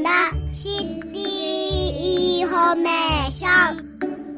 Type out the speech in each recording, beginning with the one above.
だシティインフォメーション。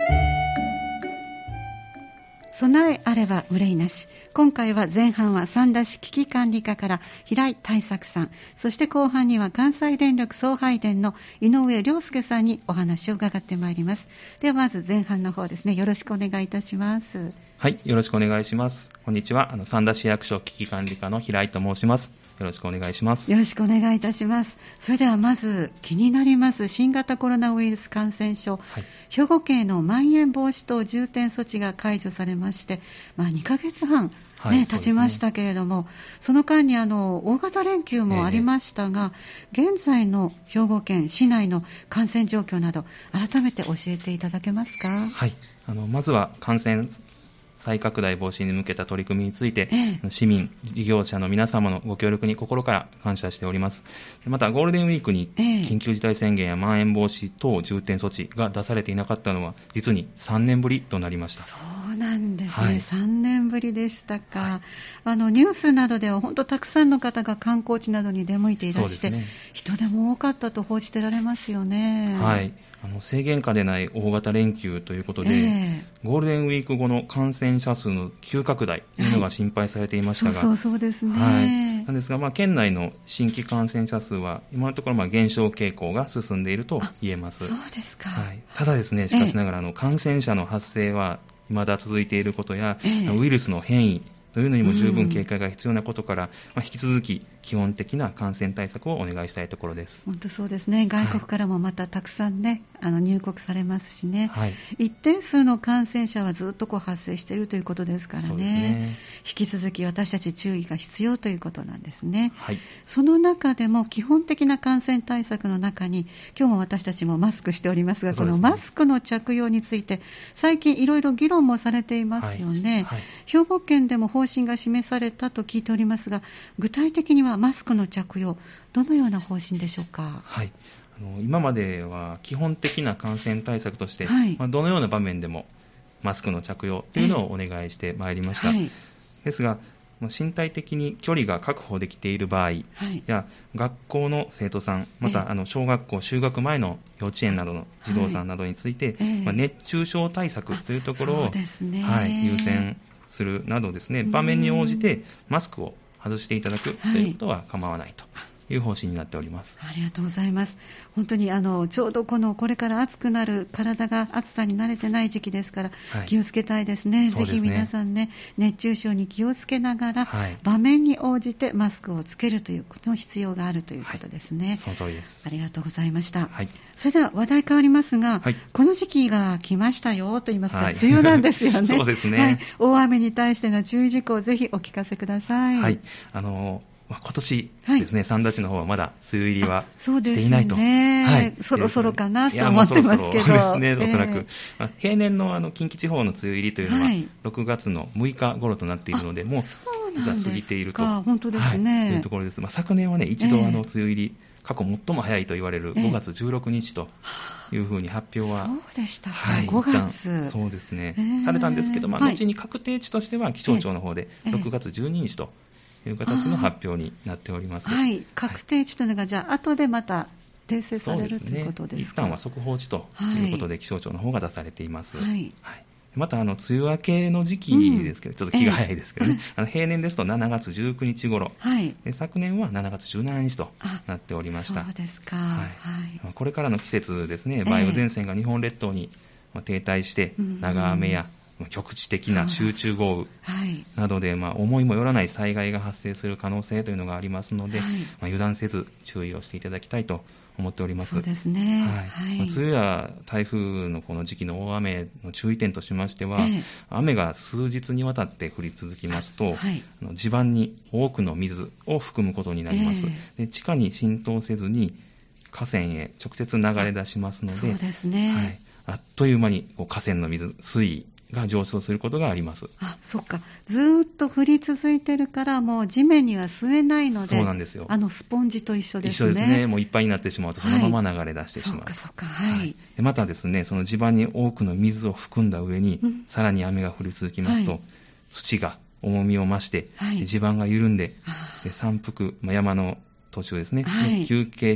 備えあれば憂いなし。今回は前半は三田市危機管理課から平井大作さん、そして後半には関西電力送配電の井上良介さんにお話を伺ってまいります。ではまず前半の方ですね、よろしくお願いいたします。 はい、よろしくお願いします。こんにちは。三田市役所危機管理課の平井と申します。よろしくお願いします。 よろしくお願いいたします。それではまず気になります新型コロナウイルス感染症、はい、兵庫県のまん延防止等重点措置が解除されまして、2ヶ月半経ちましたけれども、その間に大型連休もありましたが、現在の兵庫県市内の感染状況など改めて教えていただけますか。 はい、まずは感染再拡大防止に向けた取り組みについて、市民、事業者の皆様のご協力に心から感謝しております。またゴールデンウィークに緊急事態宣言やまん延防止等重点措置が出されていなかったのは実に3年ぶりとなりました。 そうなんですね、はい、3年ぶりでしたか。ニュースなどでは本当たくさんの方が観光地などに出向いていらして、人手も多かったと報じてられますよね。 はい、制限下でない大型連休ということで、ゴールデンウィーク後の感染者数の急拡大というのが心配されていましたが、 そうですね、 はい、なんですが、県内の新規感染者数は今のところ減少傾向が進んでいると言えます。 そうですか。 はい、ただですね、しかしながら感染者の発生は未だ続いていることや、ウイルスの変異というのにも十分警戒が必要なことから、引き続き基本的な感染対策をお願いしたいところです。 本当そうですね。外国からもまたたくさんね、入国されますしね、はい、一定数の感染者はずっと発生しているということですからそうですね。 引き続き私たち注意が必要ということなんですね。 はい、 その中でも基本的な感染対策の中に、今日も私たちもマスクしておりますが、そのマスクの着用について最近いろいろ議論もされていますよね。はいはい、兵庫県でも方針が示されたと聞いておりますが、具体的にはマスクの着用、どのような方針でしょうか。 はい、今までは基本的な感染対策として、どのような場面でもマスクの着用というのをお願いしてまいりました。ですが、身体的に距離が確保できている場合や、学校の生徒さん、また小学校就学前の幼稚園などの児童さんなどについて、熱中症対策というところを、優先するなどですね、場面に応じてマスクを外していただくということは構わないという方針になっております。 ありがとうございます。本当にちょうどこれから暑くなる、体が暑さに慣れてない時期ですから、気をつけたいですね。ぜひ皆さんね、熱中症に気をつけながら、場面に応じてマスクをつけるということの必要があるということですね。 その通りです。 ありがとうございました。それでは話題変わりますが、この時期が来ましたよと言いますか、梅雨なんですよね。 そうですね。 大雨に対しての注意事項をぜひお聞かせください。 今年ですね、三田市の方はまだ梅雨入りはしていないと。 そろそろかなと思ってますけど。 そうですね、おそらく。平年の近畿地方の梅雨入りというのは、6月の6日頃となっているので、もう実は過ぎていると。 本当ですね。 いうところです。昨年はね、一度梅雨入り、過去最も早いと言われる5月16日というふうに発表は、 そうでしたか、5月。 そうですね、されたんですけど、後に確定値としては気象庁の方で6月12日という形の発表になっております。 確定値というのが、じゃあ後でまた訂正されるということですか。 一旦は速報値ということで気象庁の方が出されています。また梅雨明けの時期ですけど、ちょっと気が早いですけどね、平年ですと7月19日頃、昨年は7月17日となっておりました。 そうですか。 これからの季節ですね、梅雨前線が日本列島に停滞して長雨や局地的な集中豪雨などで、思いもよらない災害が発生する可能性というのがありますので、油断せず注意をしていただきたいと思っております。 そうですね。 梅雨や台風のこの時期の大雨の注意点としましては、雨が数日にわたって降り続きますと、地盤に多くの水を含むことになります。で、地下に浸透せずに河川へ直接流れ出しますので、 そうですね。 あっという間に河川の水位が上昇することがあります。 そっか。ずーっと降り続いてるから、もう地面には吸えないので、 そうなんですよ。 スポンジと一緒ですね。 一緒ですね。もういっぱいになってしまうと、そのまま流れ出してしまう。 そうか。 でまたですね、その地盤に多くの水を含んだ上に、さらに雨が降り続きますと、土が重みを増して、地盤が緩んで、山腹、山の途中ですね、休憩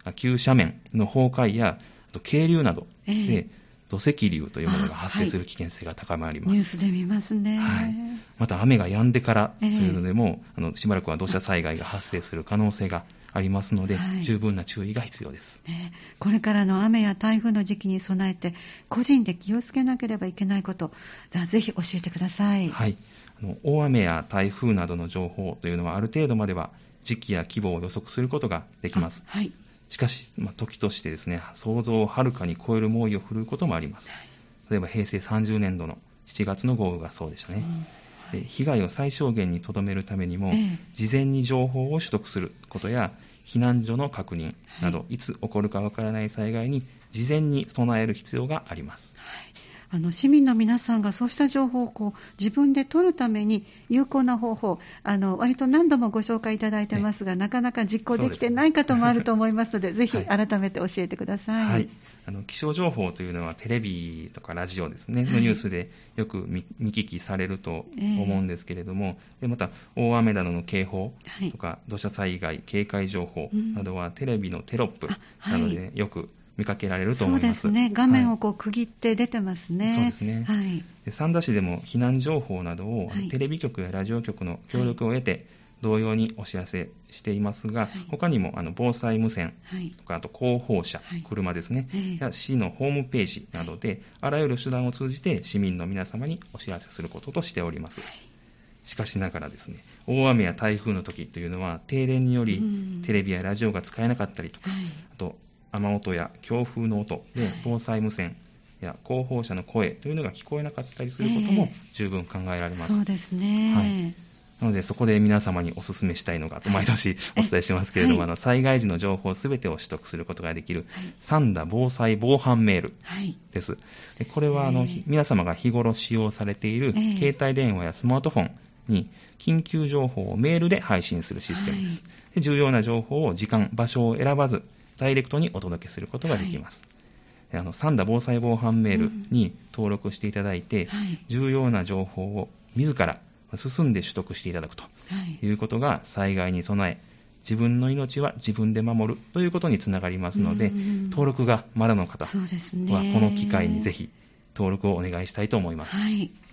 急斜面の崩壊やあと渓流などで、土石流というものが発生する危険性が高まります。 ニュースで見ますね。 また雨が止んでからというのでも、しばらくは土砂災害が発生する可能性がありますので、十分な注意が必要です。 これからの雨や台風の時期に備えて、個人で気をつけなければいけないこと、ぜひ教えてください。 大雨や台風などの情報というのは、ある程度までは時期や規模を予測することができます。しかし、時としてですね、想像をはるかに超える猛威を振るうこともあります。例えば平成30年度の7月の豪雨がそうでしたね。被害を最小限に留めるためにも、事前に情報を取得することや避難所の確認など、いつ起こるかわからない災害に事前に備える必要があります。 市民の皆さんがそうした情報を自分で取るために有効な方法、割と何度もご紹介いただいてますが、なかなか実行できてない方もあると思いますので、ぜひ改めて教えてください。 気象情報というのはテレビとかラジオですね、のニュースでよく見聞きされると思うんですけれども、また大雨などの警報とか、土砂災害警戒情報などはテレビのテロップなどでよく見かけられると思います。 そうですね。画面を区切って出てますね。 そうですね。三田市でも避難情報などを、テレビ局やラジオ局の協力を得て、同様にお知らせしていますが、他にも防災無線とか、あと広報車、車ですね、や市のホームページなどで、あらゆる手段を通じて市民の皆様にお知らせすることとしております。しかしながらですね、大雨や台風の時というのは、停電によりテレビやラジオが使えなかったりとか、あと雨音や強風の音で防災無線や広報車の声というのが聞こえなかったりすることも十分考えられます。 そうですね。 なので、そこで皆様にお勧めしたいのが、毎年お伝えしてますけれども、災害時の情報すべてを取得することができる、三田防災防犯メールです。これは皆様が日頃使用されている携帯電話やスマートフォンに緊急情報をメールで配信するシステムです。重要な情報を時間、場所を選ばず、ダイレクトにお届けすることができます。三田防災防犯メールに登録していただいて、重要な情報を自ら進んで取得していただくということが、災害に備え、自分の命は自分で守るということにつながりますので、登録がまだの方はこの機会にぜひ登録をお願いしたいと思います。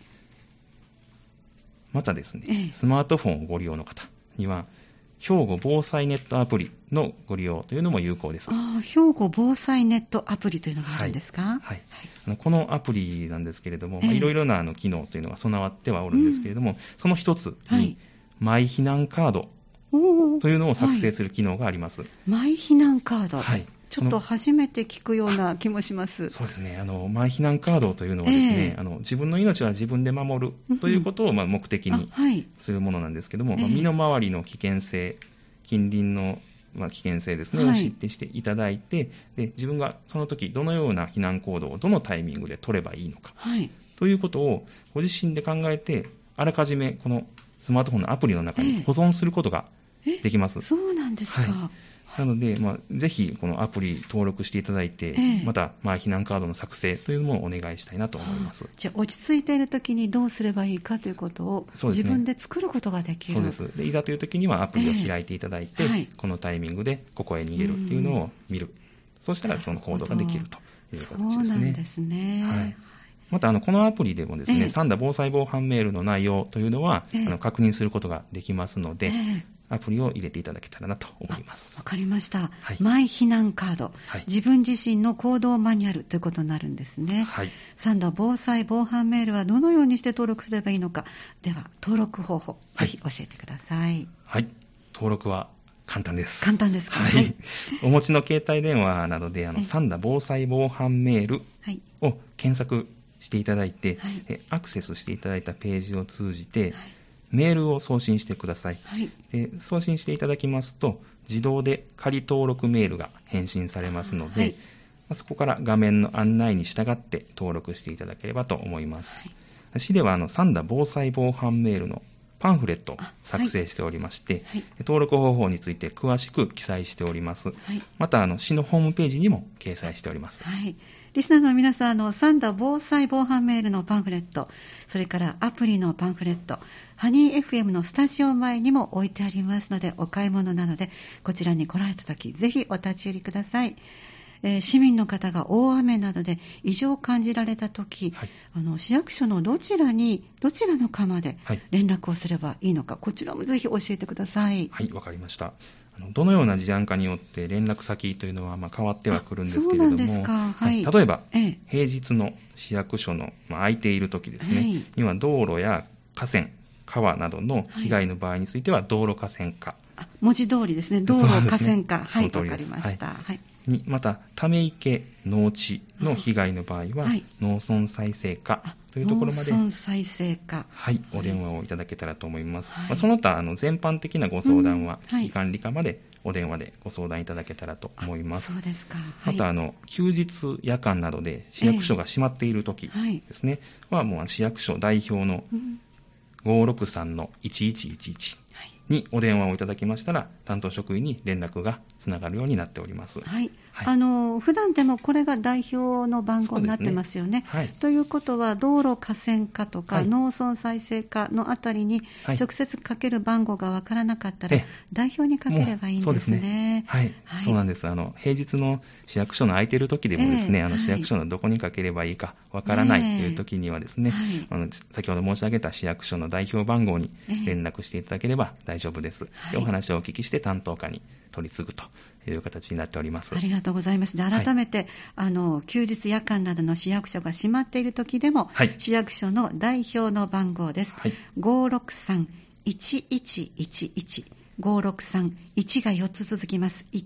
またですね、スマートフォンをご利用の方には、兵庫防災ネットアプリのご利用というのも有効です。 兵庫防災ネットアプリというのがあるんですか？ このアプリなんですけれども、いろいろな機能というのが備わってはおるんですけれども、その一つに、マイ避難カードというのを作成する機能があります。 マイ避難カード。ちょっと初めて聞くような気もします。 そうですね。マイ避難カードというのはですね、自分の命は自分で守るということを目的にするものなんですけども、身の回りの危険性、近隣の危険性ですね、を知ってしていただいて、で自分がその時どのような避難行動をどのタイミングで取ればいいのか、ということをご自身で考えて、あらかじめこのスマートフォンのアプリの中に保存することができます。 そうなんですか。 なので、ぜひこのアプリ登録していただいて、また、避難カードの作成というのもお願いしたいなと思います。 じゃあ、落ち着いているときにどうすればいいかということを、自分で作ることができる。 そうです。で、いざというときにはアプリを開いていただいて、このタイミングでここへ逃げるっていうのを見る。そうしたらその行動ができるという形ですね。 そうなんですね。 また、このアプリでもですね、三田防災防犯メールの内容というのは、確認することができますので、アプリを入れていただけたらなと思います。 わかりました。マイ避難カード、自分自身の行動マニュアルということになるんですね。三田防災防犯メールはどのようにして登録すればいいのか。では、登録方法、ぜひ教えてください。 登録は簡単です。 簡単ですか？ お持ちの携帯電話などで、三田防災防犯メールを検索していただいて、アクセスしていただいたページを通じて、メールを送信してください。で送信していただきますと、自動で仮登録メールが返信されますので、そこから画面の案内に従って登録していただければと思います。市では三田防災防犯メールのパンフレットを作成しておりまして、登録方法について詳しく記載しております。また市のホームページにも掲載しております。 リスナーの皆さん、サンダ防災防犯メールのパンフレット、それからアプリのパンフレット、ハニー FM のスタジオ前にも置いてありますので、お買い物なのでこちらに来られたときぜひお立ち寄りください。市民の方が大雨などで異常を感じられたとき、市役所のどちらの課で連絡をすればいいのか、こちらもぜひ教えてください。 はい、わかりました。どのような事案かによって連絡先というのは変わってはくるんですけれども、 そうなんですか。 例えば、平日の市役所の空いているときですね、には道路や河川、川などの被害の場合については道路河川課、 文字通りですね、道路河川課、はい、わかりました。 またため池、農地の被害の場合は、農村再生課というところまで、 農村再生課、 お電話をいただけたらと思います。その他全般的なご相談は、危機管理課までお電話でご相談いただけたらと思います。 そうですか。 また休日夜間などで市役所が閉まっているときですね、はもう市役所代表の563-1111にお電話をいただきましたら、担当職員に連絡がつながるようになっております。 普段でもこれが代表の番号になってますよね。ということは道路河川課とか、農村再生課のあたりに直接かける番号がわからなかったら、代表にかければいいんですね。 そうなんです。平日の市役所の空いている時でもですね、市役所のどこにかければいいかわからないという時にはですね、先ほど申し上げた市役所の代表番号に連絡していただければ大丈夫です。お話をお聞きして担当課に取り次ぐという形になっております。 ありがとうございます。で、改めて、休日夜間などの市役所が閉まっている時でも、市役所の代表の番号です。563-1111 563-1が4つ続きます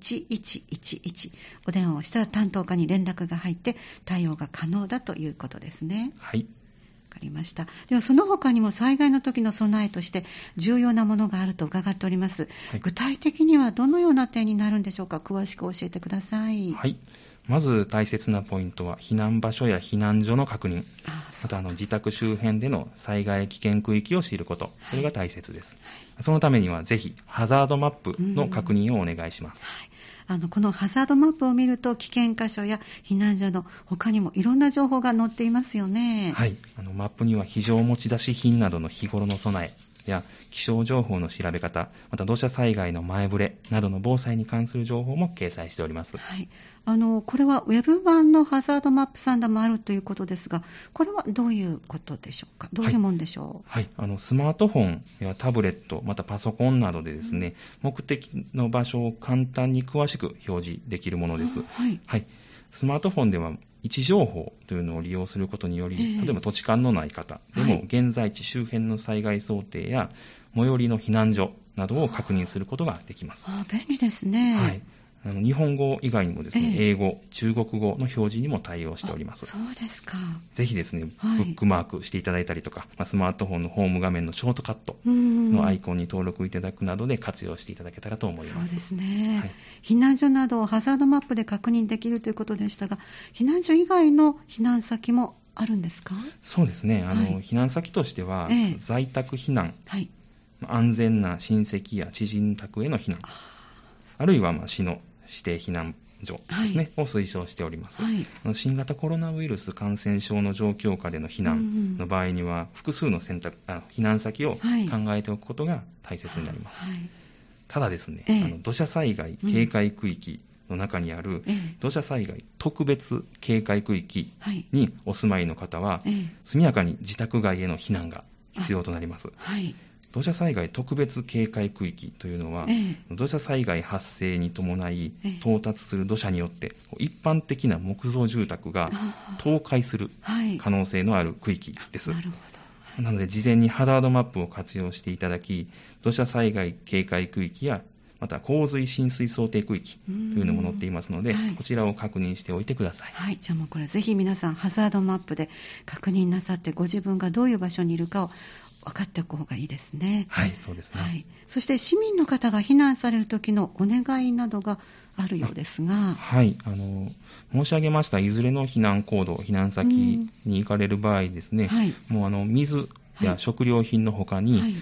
。1111。お電話をしたら担当課に連絡が入って対応が可能だということですね。わかりました。ではその他にも災害の時の備えとして重要なものがあると伺っております。具体的にはどのような点になるんでしょうか。詳しく教えてください。 まず大切なポイントは避難場所や避難所の確認、また自宅周辺での災害危険区域を知ること、これが大切です。そのためにはぜひハザードマップの確認をお願いします。 このハザードマップを見ると危険箇所や避難所の他にもいろんな情報が載っていますよね。 マップには非常持ち出し品などの日頃の備えや気象情報の調べ方、また土砂災害の前触れなどの防災に関する情報も掲載しております。 これはウェブ版のハザードマップサンダもあるということですが、これはどういうことでしょうか。どういうもんでしょう。 スマートフォンやタブレット、またパソコンなどでですね、目的の場所を簡単に詳しく表示できるものです。スマートフォンでは位置情報というのを利用することにより、例えば土地勘のない方でも現在地周辺の災害想定や最寄りの避難所などを確認することができます。 便利ですね。 日本語以外にもですね、英語、中国語の表示にも対応しております。 そうですか。 ぜひですね、ブックマークしていただいたりとか、スマートフォンのホーム画面のショートカットのアイコンに登録いただくなどで活用していただけたらと思います。 そうですね。避難所などをハザードマップで確認できるということでしたが、避難所以外の避難先もあるんですか。 そうですね。避難先としては、在宅避難、安全な親戚や知人宅への避難、あるいは市の指定避難所ですね、を推奨しております。新型コロナウイルス感染症の状況下での避難の場合には、複数の避難先を考えておくことが大切になります。ただですね、土砂災害警戒区域の中にある土砂災害特別警戒区域にお住まいの方は、速やかに自宅外への避難が必要となります。土砂災害特別警戒区域というのは、土砂災害発生に伴い到達する土砂によって一般的な木造住宅が倒壊する可能性のある区域です。なので事前にハザードマップを活用していただき、土砂災害警戒区域やまた洪水浸水想定区域というのも載っていますので、こちらを確認しておいてください。 じゃあもうこれぜひ皆さんハザードマップで確認なさって、ご自分がどういう場所にいるかを分かっておく方がいいですね。 そうですね。 そして市民の方が避難される時のお願いなどがあるようですが、 申し上げましたいずれの避難行動、避難先に行かれる場合ですね、もう水や食料品の他に、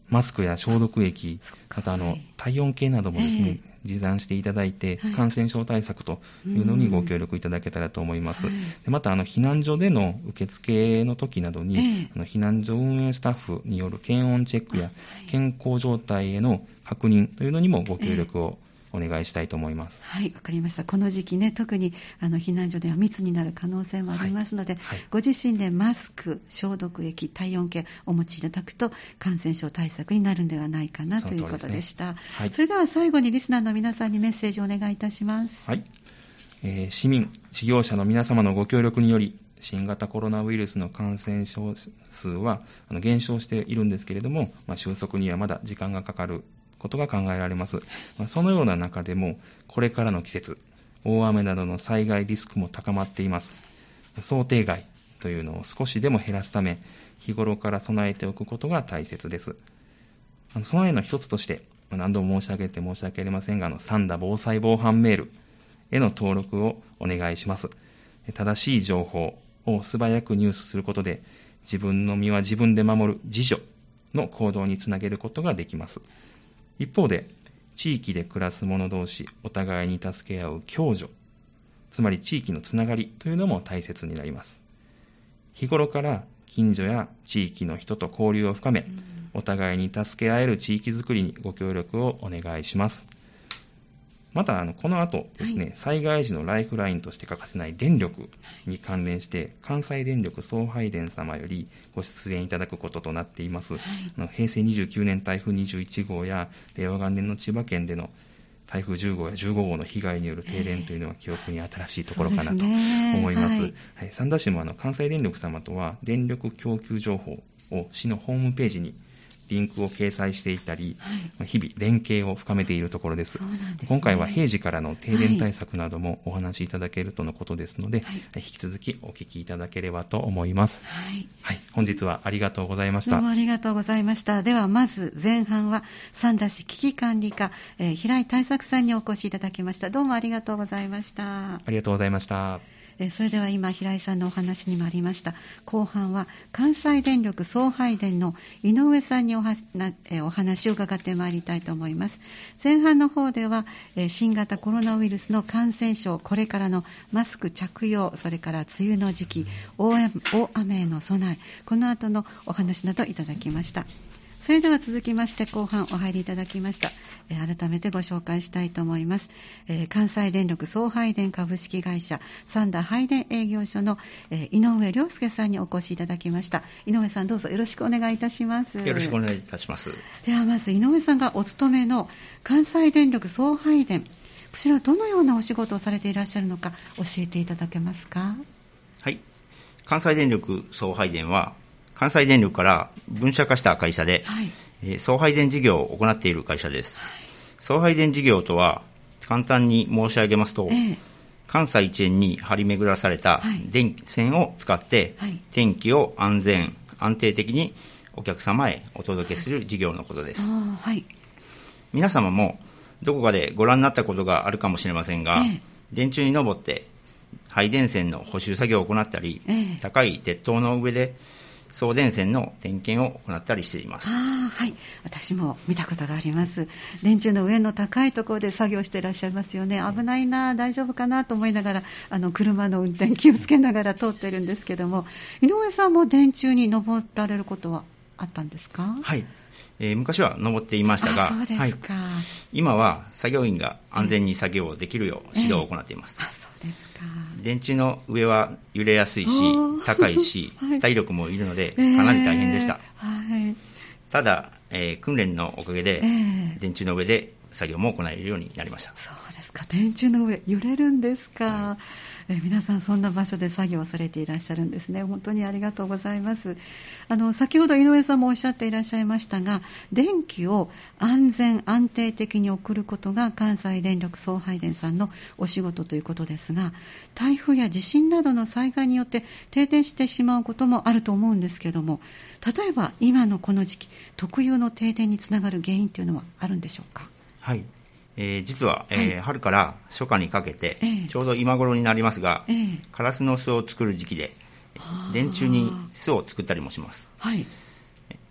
マスクや消毒液、また体温計などもですね、持参していただいて、感染症対策というのにご協力いただけたらと思います。でまた避難所での受付の時などに、避難所運営スタッフによる検温チェックや健康状態への確認というのにもご協力をお願いしたいと思います。 はい、わかりました。この時期ね、特に避難所では密になる可能性もありますので、ご自身でマスク、消毒液、体温計をお持ちいただくと感染症対策になるんではないかなということでした。それでは最後にリスナーの皆さんにメッセージをお願いいたします。 はい。市民、事業者の皆様のご協力により、新型コロナウイルスの感染症数は減少しているんですけれども、収束にはまだ時間がかかることが考えられます。そのような中でも、これからの季節、大雨などの災害リスクも高まっています。想定外というのを少しでも減らすため、日頃から備えておくことが大切です。備えの一つとして、何度も申し上げて申し訳ありませんが、サンダ防災防犯メールへの登録をお願いします。正しい情報を素早く入手することで、自分の身は自分で守る自助の行動につなげることができます。一方で、地域で暮らす者同士、お互いに助け合う共助、つまり地域のつながりというのも大切になります。日頃から近所や地域の人と交流を深め、お互いに助け合える地域づくりにご協力をお願いします。またこの後ですね、災害時のライフラインとして欠かせない電力に関連して、関西電力送配電様よりご出演いただくこととなっています。平成29年台風21号や令和元年の千葉県での台風10号や15号の被害による停電というのは記憶に新しいところかなと思います。三田市も関西電力様とは電力供給情報を市のホームページにリンクを掲載していたり、日々連携を深めているところです。今回は平時からの停電対策などもお話しいただけるとのことですので、引き続きお聞きいただければと思います。本日はありがとうございました。 どうもありがとうございました。ではまず前半は三田市危機管理課、平井大作さんにお越しいただきました。どうもありがとうございました。 ありがとうございました。 それでは今平井さんのお話にもありました後半は関西電力送配電の井上さんにお話を伺ってまいりたいと思います。前半の方では新型コロナウイルスの感染症、これからのマスク着用、それから梅雨の時期、大雨への備え、この後のお話などいただきました。それでは続きまして後半お入りいただきました。改めてご紹介したいと思います。関西電力送配電株式会社三田配電営業所の井上良介さんにお越しいただきました。井上さん、どうぞよろしくお願いいたします。 よろしくお願いいたします。 ではまず井上さんがお勤めの関西電力送配電、こちらはどのようなお仕事をされていらっしゃるのか教えていただけますか。 はい、関西電力送配電は関西電力から分社化した会社で、送配電事業を行っている会社です。送配電事業とは簡単に申し上げますと、関西一円に張り巡らされた電線を使って電気を安全安定的にお客様へお届けする事業のことです。皆様もどこかでご覧になったことがあるかもしれませんが、電柱に登って配電線の補修作業を行ったり、高い鉄塔の上で送電線の点検を行ったりしています。 私も見たことがあります。電柱の上の高いところで作業していらっしゃいますよね。危ないな、大丈夫かなと思いながら車の運転気をつけながら通っているんですけども、井上さんも電柱に登られることはあったんですか。 昔は登っていましたが、 そうですか。 今は作業員が安全に作業をできるよう指導を行っています。 そうですか。 電柱の上は揺れやすいし高いし、体力もいるのでかなり大変でした。ただ、訓練のおかげで、電柱の上で作業も行えるようになりました。 そうですか。電柱の上揺れるんですか。皆さんそんな場所で作業をされていらっしゃるんですね。本当にありがとうございます。先ほど井上さんもおっしゃっていらっしゃいましたが、電気を安全安定的に送ることが関西電力送配電さんのお仕事ということですが、台風や地震などの災害によって停電してしまうこともあると思うんですけども、例えば今のこの時期特有の停電につながる原因というのはあるんでしょうか。 実は、春から初夏にかけて、ちょうど今頃になりますが、カラスの巣を作る時期で、電柱に巣を作ったりもします。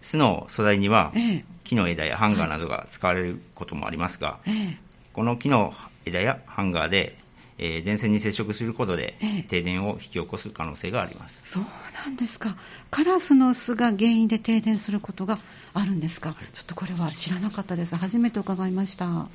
巣の素材には、木の枝やハンガーなどが使われることもありますが、この木の枝やハンガーで、電線に接触することで、停電を引き起こす可能性があります。 そうなんですか。カラスの巣が原因で停電することがあるんですか。ちょっとこれは知らなかったです。初めて伺いました。 はい。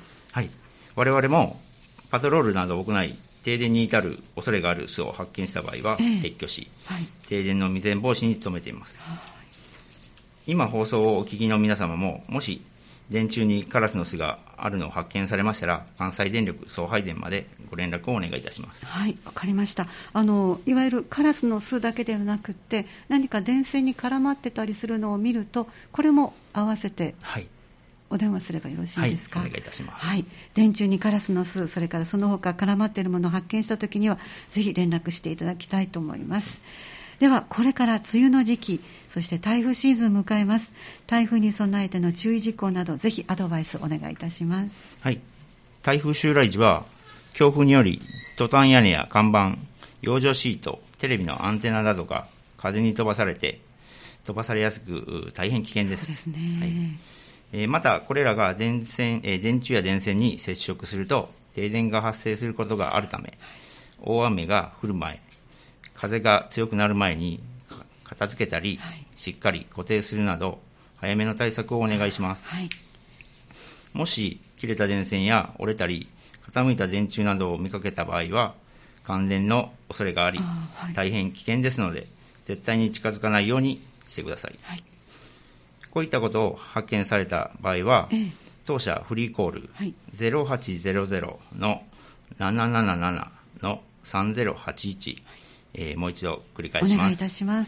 我々もパトロールなどを行い、停電に至る恐れがある巣を発見した場合は撤去し、停電の未然防止に努めています。今放送をお聞きの皆様も、もし電柱にカラスの巣があるのを発見されましたら、関西電力送配電までご連絡をお願いいたします。 はい、わかりました。いわゆるカラスの巣だけではなくって、何か電線に絡まってたりするのを見ると、これも合わせてお電話すればよろしいですか。 はい、お願いいたします。 はい、電柱にカラスの巣、それからその他絡まっているものを発見したときには、ぜひ連絡していただきたいと思います。ではこれから梅雨の時期、そして台風シーズンを迎えます。台風に備えての注意事項など、ぜひアドバイスお願いいたします。 はい。台風襲来時は、強風によりトタン屋根や看板、養生シート、テレビのアンテナなどが風に飛ばされやすく大変危険です。 そうですね。 はい。またこれらが電柱や電線に接触すると停電が発生することがあるため、大雨が降る前、風が強くなる前に片付けたり、しっかり固定するなど早めの対策をお願いします。もし切れた電線や折れたり傾いた電柱などを見かけた場合は、感電の恐れがあり、大変危険ですので、絶対に近づかないようにしてください。こういったことを発見された場合は、当社フリーコール、0800-777-3081、もう一度繰り返します。 お願いいたします。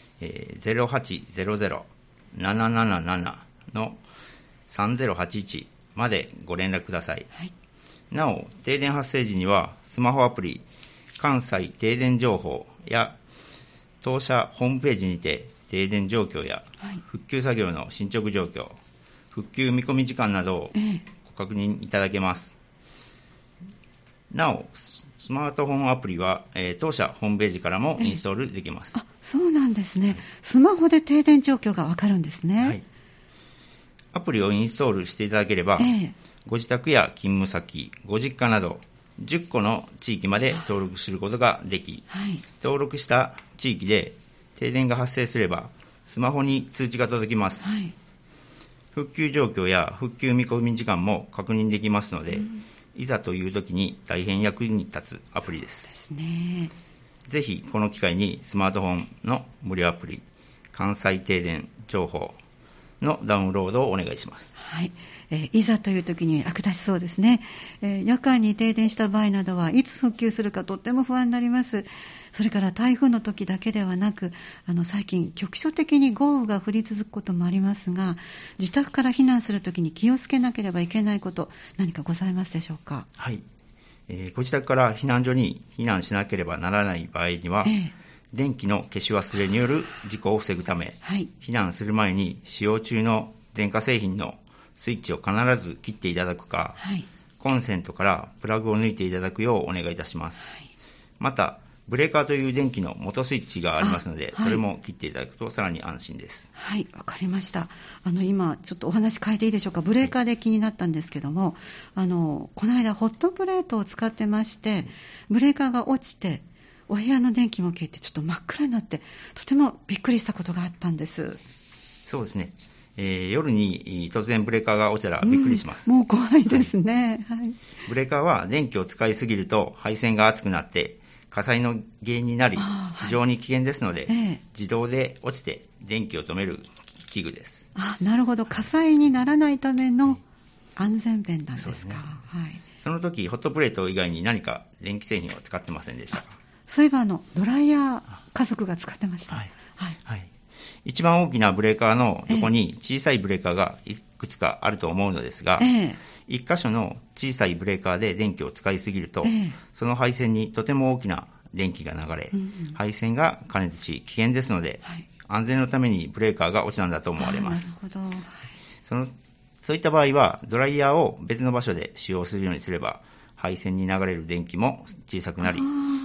0800-777-3081までご連絡ください。なお、停電発生時には、スマホアプリ、関西停電情報や、当社ホームページにて、停電状況や、復旧作業の進捗状況、復旧見込み時間などをご確認いただけます。なお、スマートフォンアプリは、当社ホームページからもインストールできます。 そうなんですね。スマホで停電状況がわかるんですね。 アプリをインストールしていただければ、ご自宅や勤務先、ご実家など10個の地域まで登録することができ、登録した地域で停電が発生すればスマホに通知が届きます。復旧状況や復旧見込み時間も確認できますので、いざという時に大変役に立つアプリです。ぜひこの機会にスマートフォンの無料アプリ、関西停電情報のダウンロードをお願いします。 いざという時に役立ちそうですね。夜間に停電した場合などはいつ復旧するかとっても不安になります。それから台風の時だけではなく、最近局所的に豪雨が降り続くこともありますが、自宅から避難する時に気をつけなければいけないこと、何かございますでしょうか。 ご自宅から避難所に避難しなければならない場合には、電気の消し忘れによる事故を防ぐため、避難する前に使用中の電化製品のスイッチを必ず切っていただくか、コンセントからプラグを抜いていただくようお願いいたします。また、ブレーカーという電気の元スイッチがありますので、それも切っていただくとさらに安心です。 わかりました。今ちょっとお話変えていいでしょうか。ブレーカーで気になったんですけども、この間ホットプレートを使ってまして、ブレーカーが落ちてお部屋の電気も消えてちょっと真っ暗になって、とてもびっくりしたことがあったんです。 そうですね。夜に突然ブレーカーが落ちたらびっくりします。 もう怖いですね。 ブレーカーは電気を使いすぎると配線が熱くなって火災の原因になり、非常に危険ですので、自動で落ちて電気を止める器具です。 なるほど。火災にならないための安全弁なんですか。 その時ホットプレート以外に何か電気製品を使ってませんでしたか。 そういえばドライヤー家族が使ってました。 一番大きなブレーカーの横に小さいブレーカーがいくつかあると思うのですが、一箇所の小さいブレーカーで電気を使いすぎると、その配線にとても大きな電気が流れ、配線が過熱し危険ですので、安全のためにブレーカーが落ちたんだと思われます。そういった場合はドライヤーを別の場所で使用するようにすれば、配線に流れる電気も小さくなり、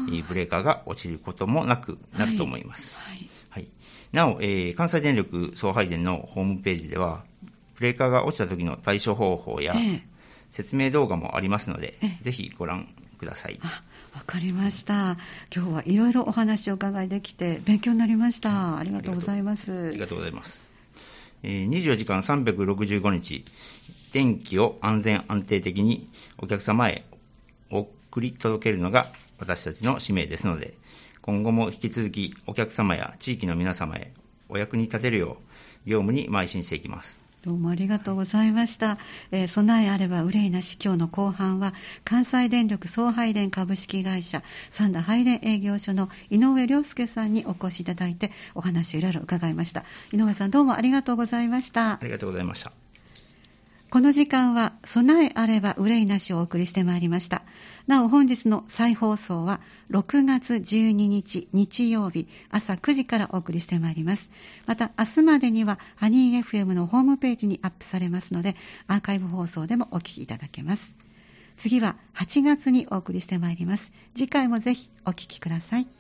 ブレーカーが落ちることもなくなると思います。なお、関西電力送配電のホームページでは、ブレーカーが落ちた時の対処方法や、説明動画もありますので、ぜひご覧ください。 わかりました。今日はいろいろお話を伺いできて勉強になりました。ありがとうございます。 ありがとうございます。24時間365日、電気を安全安定的にお客様へ送り届けるのが私たちの使命ですので、今後も引き続きお客様や地域の皆様へお役に立てるよう業務に邁進していきます。 どうもありがとうございました。備えあれば憂いなし。今日の後半は関西電力送配電株式会社三田配電営業所の井上良介さんにお越しいただいてお話をいろいろ伺いました。井上さん、どうもありがとうございました。 ありがとうございました。 この時間は備えあれば憂いなしをお送りしてまいりました。なお本日の再放送は6月12日日曜日朝9時からお送りしてまいります。また明日までにはハニー FM のホームページにアップされますので、アーカイブ放送でもお聞きいただけます。次は8月にお送りしてまいります。次回もぜひお聞きください。